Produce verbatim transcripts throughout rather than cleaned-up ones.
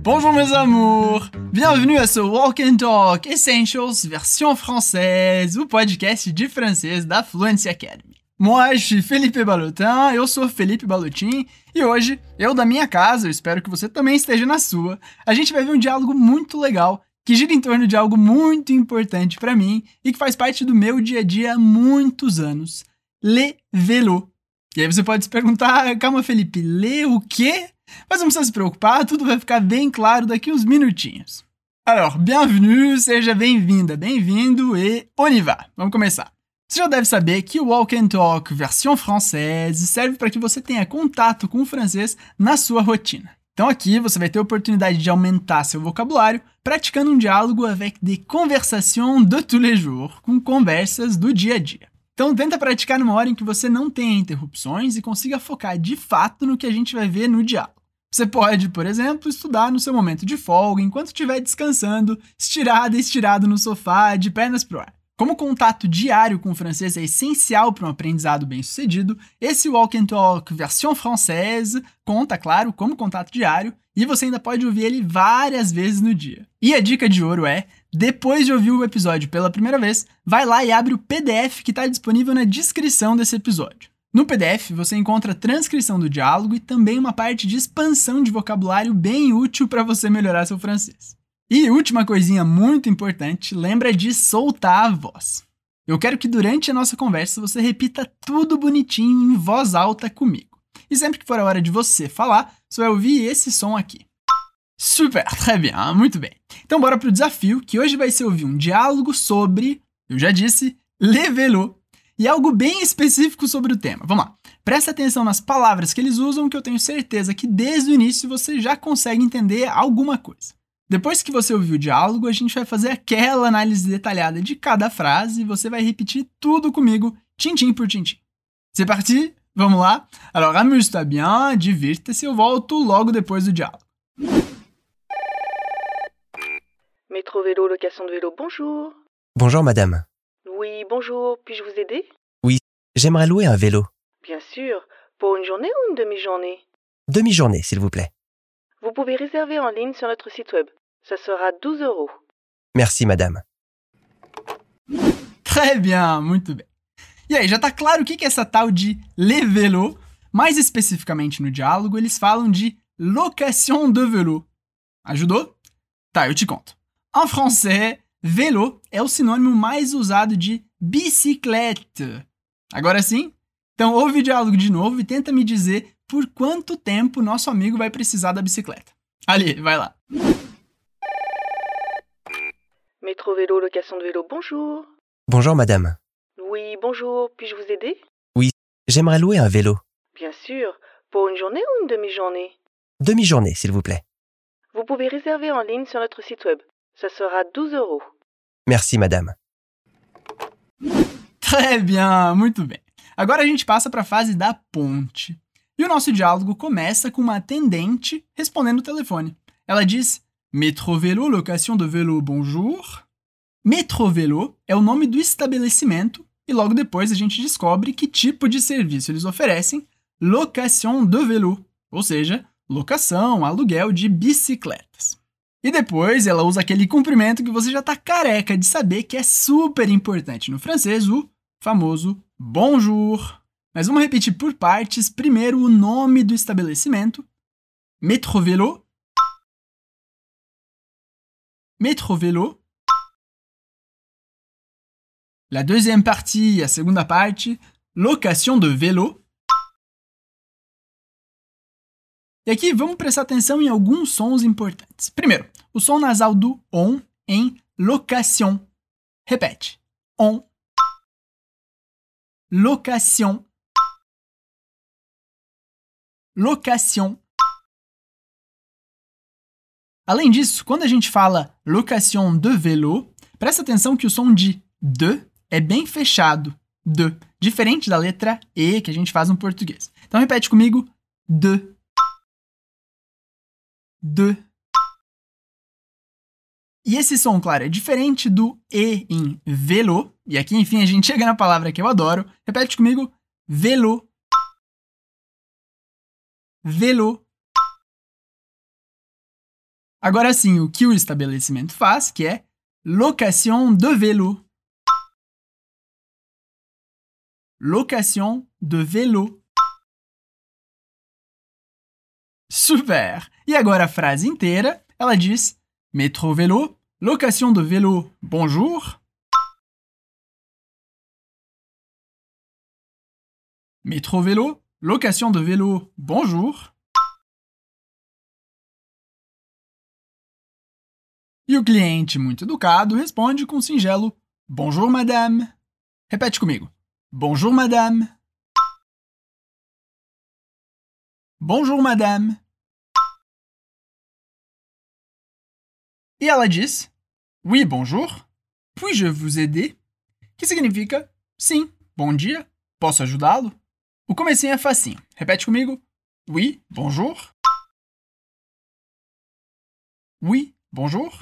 Bonjour mes amours! Bienvenue à ce Walk and Talk Essentials version française, o podcast de francês da Fluency Academy. Moi, je suis Felipe Balotin, eu sou Felipe Balotin, e hoje, eu da minha casa, eu espero que você também esteja na sua, a gente vai ver um diálogo muito legal, que gira em torno de algo muito importante pra mim e que faz parte do meu dia a dia há muitos anos. Le vélo. E aí você pode se perguntar, calma Felipe, lê o quê? Mas não precisa se preocupar, tudo vai ficar bem claro daqui uns minutinhos. Alors, bienvenue, seja bem-vinda, bem-vindo e on y va. Vamos começar. Você já deve saber que o Walk and Talk versão française serve para que você tenha contato com o francês na sua rotina. Então aqui você vai ter a oportunidade de aumentar seu vocabulário praticando um diálogo avec des conversations de tous les jours, com conversas do dia a dia. Então tenta praticar numa hora em que você não tenha interrupções e consiga focar de fato no que a gente vai ver no diálogo. Você pode, por exemplo, estudar no seu momento de folga, enquanto estiver descansando, estirado e estirado no sofá, de pernas pro ar. Como o contato diário com o francês é essencial para um aprendizado bem-sucedido, esse Walk and Talk versão française conta, claro, como contato diário, e você ainda pode ouvir ele várias vezes no dia. E a dica de ouro é, depois de ouvir o episódio pela primeira vez, vai lá e abre o P D F que está disponível na descrição desse episódio. No P D F, você encontra a transcrição do diálogo e também uma parte de expansão de vocabulário bem útil para você melhorar seu francês. E última coisinha muito importante, lembra de soltar a voz. Eu quero que durante a nossa conversa você repita tudo bonitinho em voz alta comigo. E sempre que for a hora de você falar, você vai ouvir esse som aqui. Super, très bien, muito bem. Então bora pro desafio, que hoje vai ser ouvir um diálogo sobre, eu já disse, le vélo. E algo bem específico sobre o tema. Vamos lá. Presta atenção nas palavras que eles usam, que eu tenho certeza que desde o início você já consegue entender alguma coisa. Depois que você ouvir o diálogo, a gente vai fazer aquela análise detalhada de cada frase e você vai repetir tudo comigo, tintim por tintim. C'est parti? Vamos lá? Alors, amuse-toi bien, divirta-se, eu volto logo depois do diálogo. Métro vélo, location de vélo, bonjour. Bonjour madame. Oui, bonjour, puis-je vous aider? Oui, j'aimerais louer un vélo. Bien sûr. Pour une journée ou une demi-journée? Demi-journée, s'il vous plaît. Vous pouvez réserver en ligne sur notre site web. Ça sera douze euros. Merci madame. Très bien, muito bem. E aí, já tá claro o que é essa tal de le vélo? Mais especificamente no diálogo, eles falam de location de vélo. Ajudou? Tá, eu te conto. En français, vélo é o sinônimo mais usado de biciclette. Agora sim? Então ouve o diálogo de novo e tenta me dizer por quanto tempo nosso amigo vai precisar da bicicleta. Ali, vai lá. Métro vélo, location de vélo, bonjour. Bonjour madame. Oui, bonjour, puis-je vous aider? Oui, j'aimerais louer un vélo. Bien sûr. Pour une journée ou une demi-journée? Demi-journée, s'il vous plaît. Vous pouvez réserver en ligne sur notre site web. Ça sera douze euros. Merci madame. Très bien, muito bem. Agora a gente passa para a fase da ponte. E o nosso diálogo começa com uma atendente respondendo o telefone. Ela diz, Métro vélo, location de vélo, bonjour. Métro vélo é o nome do estabelecimento e logo depois a gente descobre que tipo de serviço eles oferecem, location de vélo, ou seja, locação, aluguel de bicicletas. E depois ela usa aquele cumprimento que você já está careca de saber que é super importante no francês, o famoso bonjour. Mas vamos repetir por partes. Primeiro o nome do estabelecimento. Métro vélo. Métro vélo. La deuxième partie, a segunda parte, location de vélo. E aqui vamos prestar atenção em alguns sons importantes. Primeiro, o som nasal do on em location. Repete. On. Location. Location. Além disso, quando a gente fala location de vélo, presta atenção que o som de de é bem fechado. De. Diferente da letra E que a gente faz no português. Então repete comigo. De. De. E esse som, claro, é diferente do E em vélo. E aqui, enfim, a gente chega na palavra que eu adoro. Repete comigo. Vélo. Vélo. Agora sim, o que o estabelecimento faz, que é location de vélo. Location de vélo. Super! E agora a frase inteira, ela diz métro vélo, location de vélo, bonjour. Métro vélo, location de vélo, bonjour. E o cliente, muito educado, responde com um singelo bonjour madame. Repete comigo. Bonjour madame. Bonjour madame. E ela diz oui, bonjour. Puis-je vous aider? Que significa sim, bom dia, posso ajudá-lo? O comecinho é facinho. Repete comigo. Oui, bonjour. Oui, bonjour.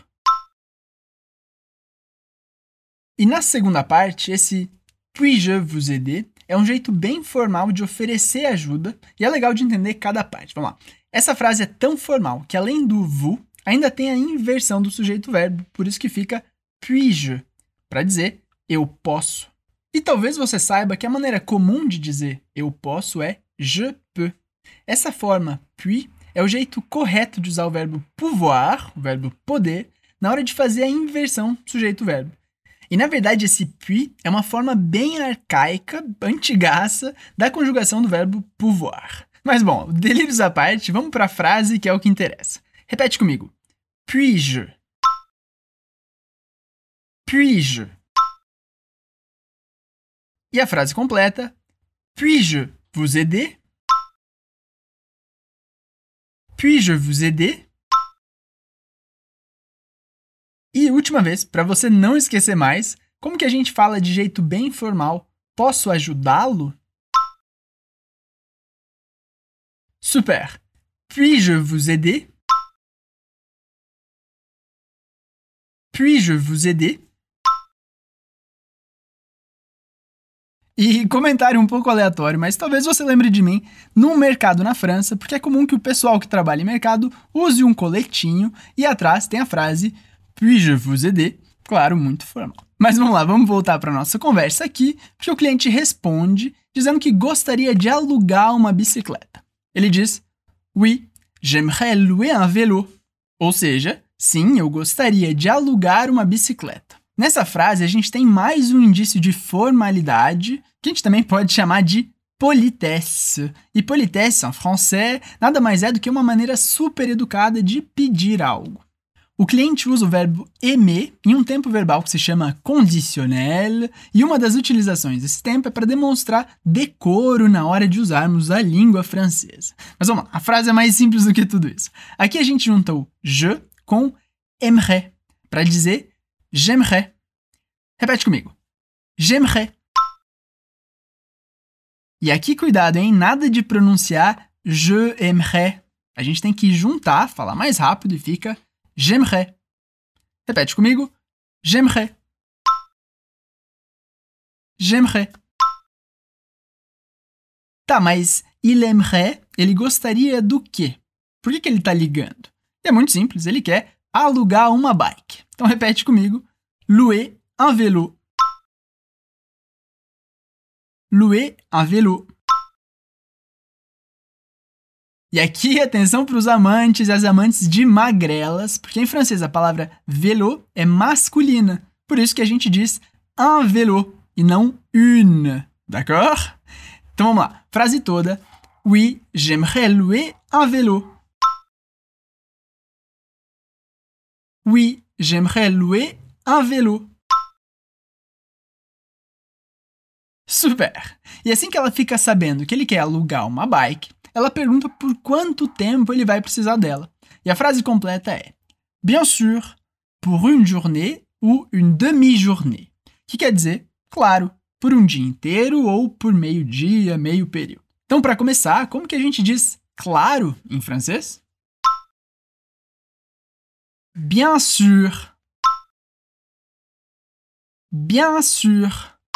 E na segunda parte, esse puis-je vous aider é um jeito bem formal de oferecer ajuda e é legal de entender cada parte. Vamos lá. Essa frase é tão formal que além do vous, ainda tem a inversão do sujeito-verbo, por isso que fica puis-je, para dizer eu posso. E talvez você saiba que a maneira comum de dizer eu posso é je peux. Essa forma puis é o jeito correto de usar o verbo pouvoir, o verbo poder, na hora de fazer a inversão sujeito-verbo. E na verdade esse puis é uma forma bem arcaica, antigaça, da conjugação do verbo pouvoir. Mas bom, delírios à parte, vamos para a frase que é o que interessa. Repete comigo. Puis-je. Puis-je. E a frase completa. Puis-je vous aider? Puis-je vous aider? E última vez, para você não esquecer mais, como que a gente fala de jeito bem informal? Posso ajudá-lo? Super! Puis-je vous aider? Puis-je vous aider? E comentário um pouco aleatório, mas talvez você lembre de mim num mercado na França, porque é comum que o pessoal que trabalha em mercado use um coletinho e atrás tem a frase puis-je vous aider? Claro, muito formal. Mas vamos lá, vamos voltar para a nossa conversa aqui, porque o cliente responde dizendo que gostaria de alugar uma bicicleta. Ele diz, oui, j'aimerais louer un vélo. Ou seja, sim, eu gostaria de alugar uma bicicleta. Nessa frase, a gente tem mais um indício de formalidade, que a gente também pode chamar de politesse. E politesse, em francês, nada mais é do que uma maneira super educada de pedir algo. O cliente usa o verbo aimer em um tempo verbal que se chama conditionnel, e uma das utilizações desse tempo é para demonstrar decoro na hora de usarmos a língua francesa. Mas vamos lá, a frase é mais simples do que tudo isso. Aqui a gente junta o je com aimerait, para dizer j'aimerais. Repete comigo. J'aimerais. E aqui cuidado, hein? Nada de pronunciar je aimerais. A gente tem que juntar, falar mais rápido e fica j'aimerais. Repete comigo. J'aimerais. J'aimerais. Tá, mas il aimerait, ele gostaria do quê? Por que que ele está ligando? É muito simples, ele quer alugar uma bike. Então repete comigo. Louer un vélo. Louer un vélo. E aqui, atenção para os amantes e as amantes de magrelas, porque em francês a palavra vélo é masculina. Por isso que a gente diz un vélo e não une, d'accord? Então vamos lá, frase toda. Oui, j'aimerais louer un vélo. Oui, j'aimerais louer un vélo. Super! E assim que ela fica sabendo que ele quer alugar uma bike, ela pergunta por quanto tempo ele vai precisar dela. E a frase completa é bien sûr, pour une journée ou une demi-journée. Que quer dizer, claro, por um dia inteiro ou por meio dia, meio período. Então, para começar, como que a gente diz claro em francês? Bien sûr. Bien sûr.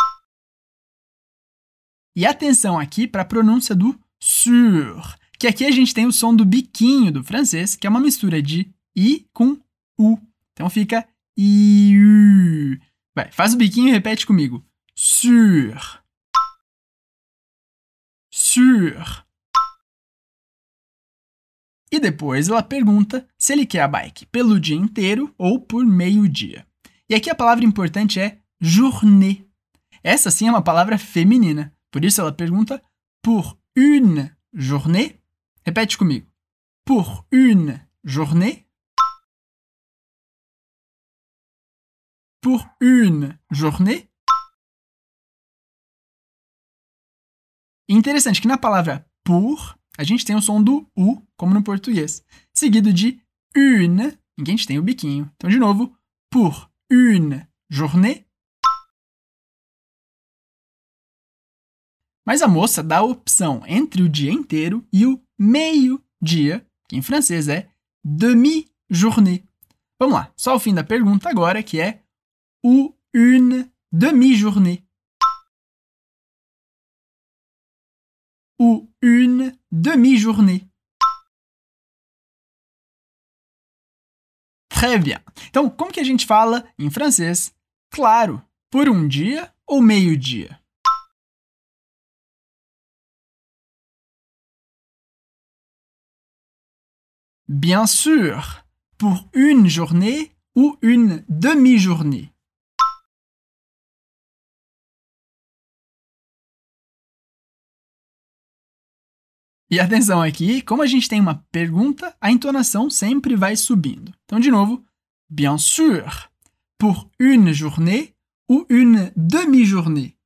E atenção aqui para a pronúncia do sur, que aqui a gente tem o som do biquinho do francês, que é uma mistura de I com U. Então fica I U. Vai, faz o biquinho e repete comigo. Sur. Sur. E depois ela pergunta se ele quer a bike pelo dia inteiro ou por meio-dia. E aqui a palavra importante é journée. Essa sim é uma palavra feminina. Por isso ela pergunta pour une journée. Repete comigo. Pour une journée. Pour une journée. Interessante que na palavra pour, a gente tem o som do U, como no português, seguido de une, em que a gente tem o biquinho. Então, de novo, pour une journée. Mas a moça dá a opção entre o dia inteiro e o meio-dia, que em francês é demi-journée. Vamos lá, só o fim da pergunta agora, que é ou une demi-journée. Ou une demi-journée. Très bien. Então, como que a gente fala em francês? Claro, por um dia ou meio-dia? Bien sûr, pour une journée ou une demi-journée. E atenção aqui, como a gente tem uma pergunta, a entonação sempre vai subindo. Então, de novo, bien sûr, pour une journée ou une demi-journée.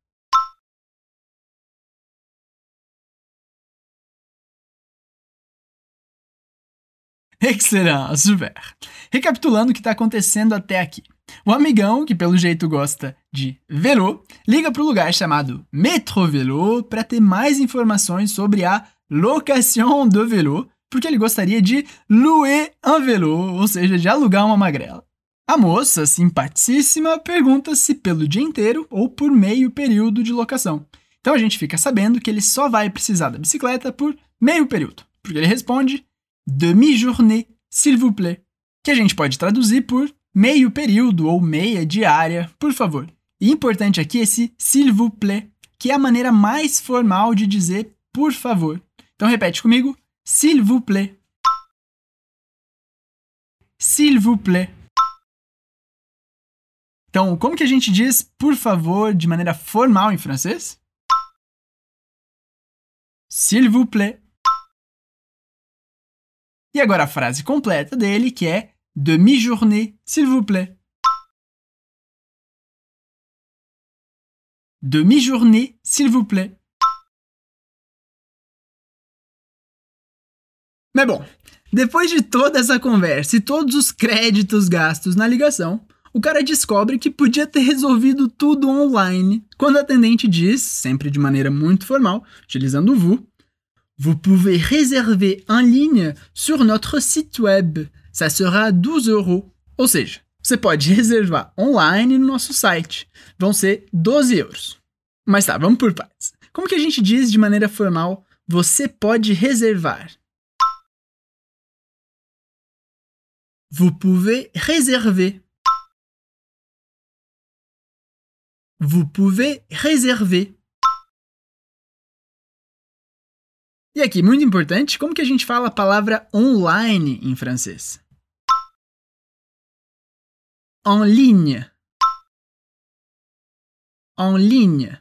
Excellent, super! Recapitulando o que está acontecendo até aqui. O amigão, que pelo jeito gosta de vélo, liga para o lugar chamado Métro-Vélo para ter mais informações sobre a location de vélo, porque ele gostaria de louer un vélo, ou seja, de alugar uma magrela. A moça, simpaticíssima, pergunta se pelo dia inteiro ou por meio período de locação. Então a gente fica sabendo que ele só vai precisar da bicicleta por meio período, porque ele responde demi-journée, s'il vous plaît, que a gente pode traduzir por meio período ou meia diária, por favor. E importante aqui esse s'il vous plaît, que é a maneira mais formal de dizer por favor. Então repete comigo, s'il vous plaît. S'il vous plaît. Então, como que a gente diz por favor de maneira formal em francês? S'il vous plaît. E agora a frase completa dele, que é demi-journée, s'il vous plaît. Demi-journée, s'il vous plaît. Mas bom, depois de toda essa conversa e todos os créditos gastos na ligação, o cara descobre que podia ter resolvido tudo online, quando a atendente diz, sempre de maneira muito formal, utilizando o vous, vous pouvez réserver en ligne sur notre site web. Ça sera douze euros. Ou seja, você pode reservar online no nosso site. Vão ser doze euros. Mas tá, vamos por partes. Como que a gente diz de maneira formal, você pode reservar? Vous pouvez réserver. Vous pouvez réserver. E aqui, muito importante, como que a gente fala a palavra online em francês? En ligne. En ligne.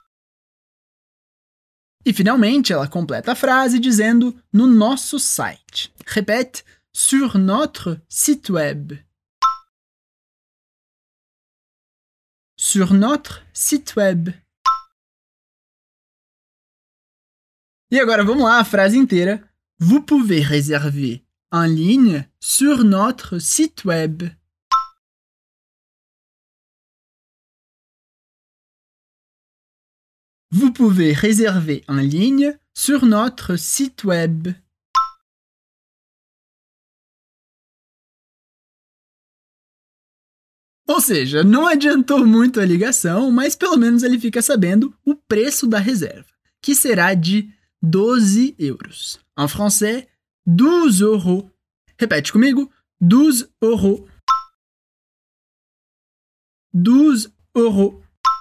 E finalmente ela completa a frase dizendo no nosso site. Repete, sur notre site web. Sur notre site web. E agora vamos lá, a frase inteira. Vous pouvez réserver en ligne sur notre site web. Vous pouvez réserver en ligne sur notre site web. Ou seja, não adiantou muito a ligação, mas pelo menos ele fica sabendo o preço da reserva, que será de doze euros. En français, douze euros. Repete comigo, douze euros. douze euros.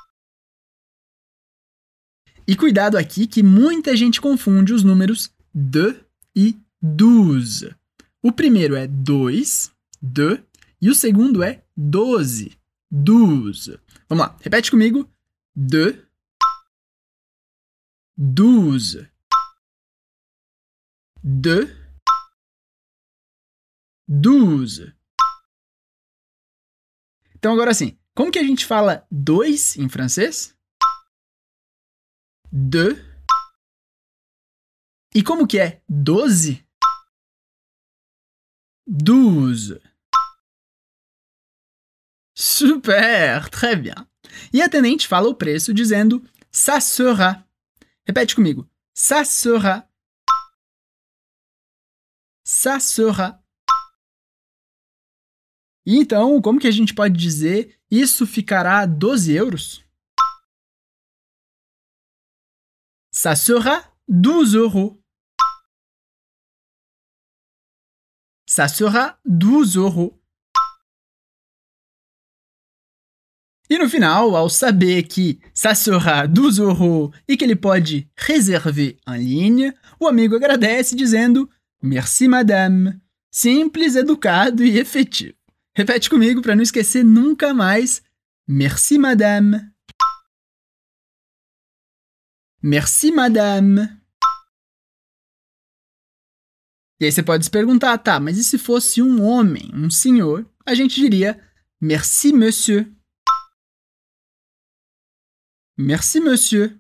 E cuidado aqui que muita gente confunde os números de e douze. O primeiro é dois, de, e o segundo é doze, douze. Vamos lá, repete comigo. De, douze. De, douze. Então agora sim, como que a gente fala dois em francês? De. E como que é doze? douze. Super, très bien. E a atendente fala o preço dizendo ça sera. Repete comigo. Ça sera. Ça sera. E então, como que a gente pode dizer isso ficará doze euros? Ça sera douze euros. Ça sera douze euros. E no final, ao saber que ça sera douze euros e que ele pode réserver en ligne, o amigo agradece dizendo merci madame. Simples, educado e efetivo. Repete comigo para não esquecer nunca mais. Merci madame. Merci madame. E aí você pode se perguntar, tá, mas e se fosse um homem, um senhor? A gente diria merci monsieur. Merci monsieur.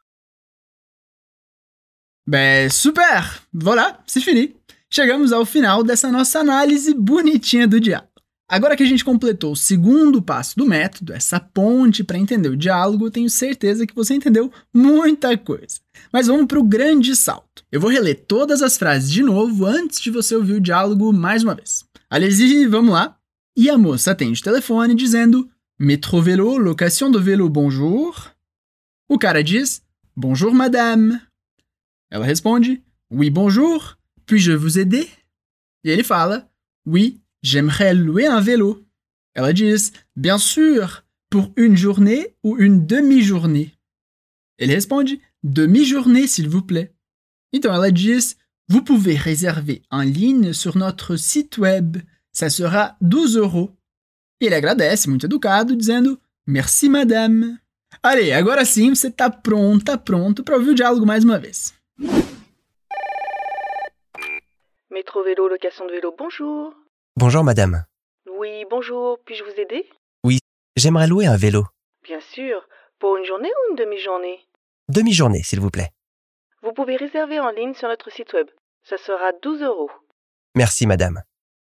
Ben, super! Voilà, c'est fini. Chegamos ao final dessa nossa análise bonitinha do diálogo. Agora que a gente completou o segundo passo do método, essa ponte para entender o diálogo, tenho certeza que você entendeu muita coisa. Mas vamos para o grande salto. Eu vou reler todas as frases de novo antes de você ouvir o diálogo mais uma vez. Allez-y, vamos lá. E a moça atende o telefone dizendo Métro vélo, location de vélo, bonjour. O cara diz Bonjour madame. Ela responde Oui, bonjour. Puis-je vous aider? E ele fala Oui, j'aimerais louer un vélo. Ela diz Bien sûr, pour une journée ou une demi-journée. Ele responde Demi-journée, s'il vous plaît. Então ela diz Vous pouvez réserver en ligne sur notre site web. Ça sera douze euros. E ele agradece, muito educado, dizendo Merci, madame. Allez, agora sim você tá pronta, pronto para ouvir o diálogo mais uma vez. Métro vélo, location de vélo, bonjour. Bonjour madame. Oui, bonjour, puis-je vous aider? J'aimerais louer un vélo. Bien sûr, pour une journée ou une demi-journée? Demi-journée, s'il vous plaît. Vous pouvez réserver en ligne sur notre site web. Ça sera douze euros. Merci madame.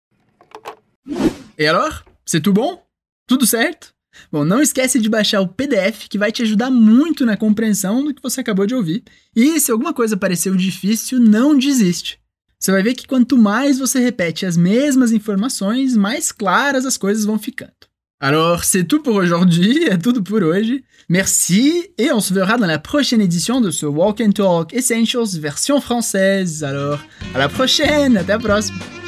E alors? C'est tout bon? Tudo certo? Bom, não esquece de baixar o P D F que vai te ajudar muito na compreensão do que você acabou de ouvir. E se alguma coisa pareceu difícil, não desiste. Você vai ver que quanto mais você repete as mesmas informações, mais claras as coisas vão ficando. Alors, c'est tout pour aujourd'hui, é tudo por hoje. Merci, et on se verra dans la prochaine édition de ce Walk and Talk Essentials version française. Alors, à la prochaine, até a próxima!